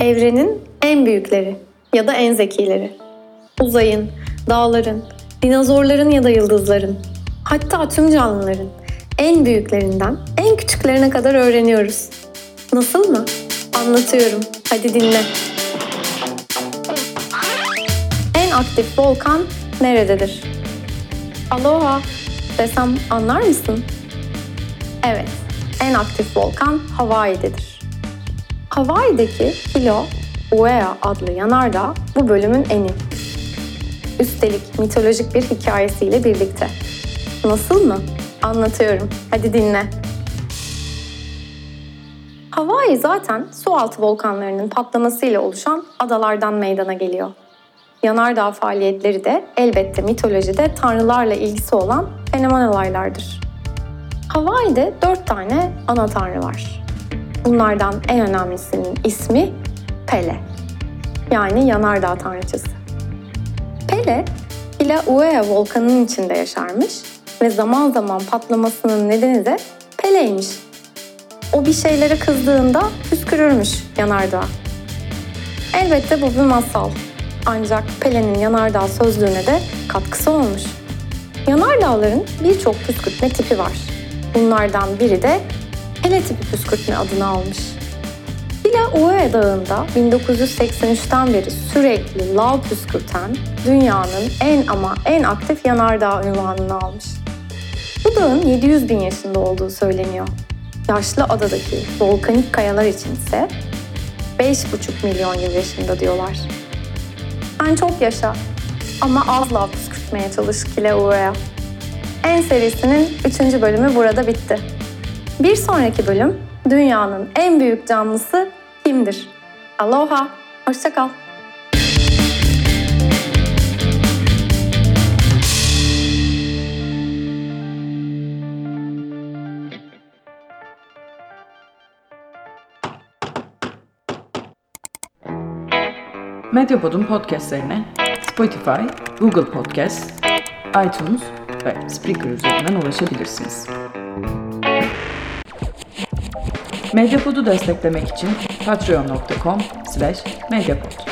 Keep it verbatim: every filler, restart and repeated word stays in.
evrenin en büyükleri ya da en zekileri. Uzayın, dağların, dinozorların ya da yıldızların, hatta tüm canlıların en büyüklerinden en küçüklerine kadar öğreniyoruz. Nasıl mı? Anlatıyorum. Hadi dinle. En aktif volkan nerededir? Aloha desem anlar mısın? Evet, en aktif volkan Hawaii'dedir. Hawaii'deki Kilauea adlı yanardağ bu bölümün eni. Üstelik mitolojik bir hikayesiyle birlikte. Nasıl mı? Anlatıyorum. Hadi dinle. Hawaii zaten sualtı volkanlarının patlamasıyla oluşan adalardan meydana geliyor. Yanardağ faaliyetleri de elbette mitolojide tanrılarla ilgisi olan fenomen olaylardır. Hawaii'de dört tane ana tanrı var. Bunlardan en önemlisinin ismi Pele, yani yanardağ tanrıçası. Pele, Kilauea volkanının içinde yaşarmış ve zaman zaman patlamasının nedeni de Pele'ymiş. O bir şeylere kızdığında püskürürmüş yanardağ. Elbette bu bir masal. Ancak Pele'nin yanardağ sözlüğüne de katkısı olmuş. Yanardağların birçok püskürtme tipi var. Bunlardan biri de Pele tipi püskürtme adını almış. Kilauea Dağı'nda bin dokuz yüz seksen üçten beri sürekli lav püskürten dünyanın en ama en aktif yanardağ unvanını almış. Bu dağın yedi yüz bin yaşında olduğu söyleniyor. Yaşlı adadaki volkanik kayalar için ise beş buçuk milyon yıl yaşında diyorlar. Sen çok yaşa ama az lav püskürtmeye çalış Kilauea. En serisinin üçüncü bölümü burada bitti. Bir sonraki bölüm dünyanın en büyük canlısı kimdir? Aloha, hoşça kal. Medyapod'un podcastlerine Spotify, Google Podcast, iTunes ve Spreaker üzerinden ulaşabilirsiniz. Medyapod'u desteklemek için patreon nokta com slash medyapod